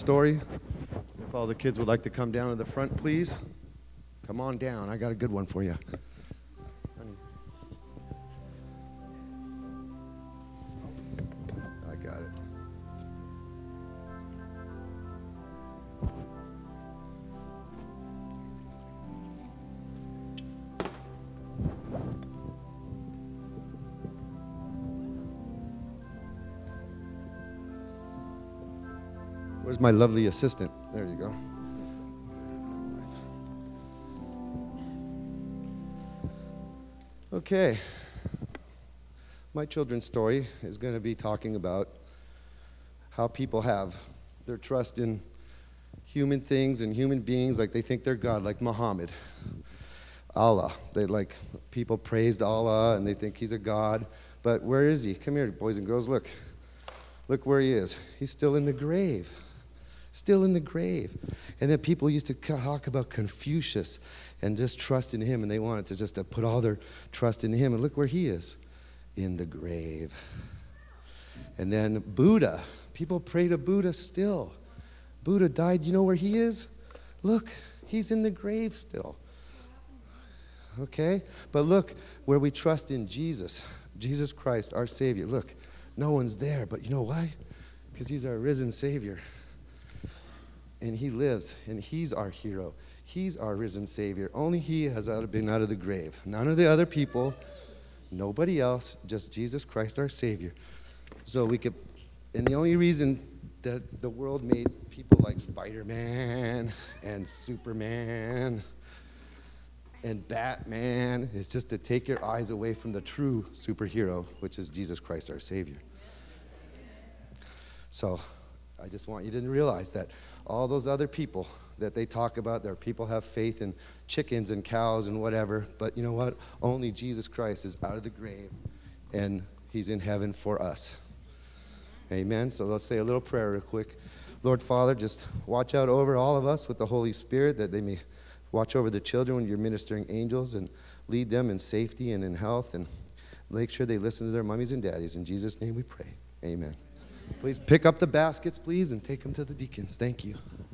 story. If all the kids would like to come down to the front, please. Come on down. I got a good one for you. Honey. I got it. Where's my lovely assistant? There you go. Okay. My children's story is going to be talking about how people have their trust in human things and human beings like they think they're God, like Muhammad. Allah. People praised Allah and they think he's a God. But where is he? Come here, boys and girls, look. Look where he is. He's still in the grave. Still in the grave. And then people used to talk about Confucius and just trust in him, and they wanted to just put all their trust in him. And look where he is, in the grave. And then Buddha. People pray to Buddha still. Buddha died. You know where he is? Look, he's in the grave still. Okay? But look where we trust in Jesus. Jesus Christ, our Savior. Look, no one's there, but you know why? Because he's our risen Savior. And he lives, and he's our hero. He's our risen Savior. Only he has been out of the grave. None of the other people, nobody else, just Jesus Christ, our Savior. So we could, and the only reason that the world made people like Spider-Man and Superman and Batman is just to take your eyes away from the true superhero, which is Jesus Christ, our Savior. So I just want you to realize that all those other people that they talk about, their people have faith in chickens and cows and whatever, but you know what? Only Jesus Christ is out of the grave, and he's in heaven for us. Amen? So let's say a little prayer real quick. Lord Father, just watch out over all of us with the Holy Spirit, that they may watch over the children when you're ministering angels and lead them in safety and in health, and make sure they listen to their mummies and daddies. In Jesus' name we pray. Amen. Please pick up the baskets, please, and take them to the deacons. Thank you.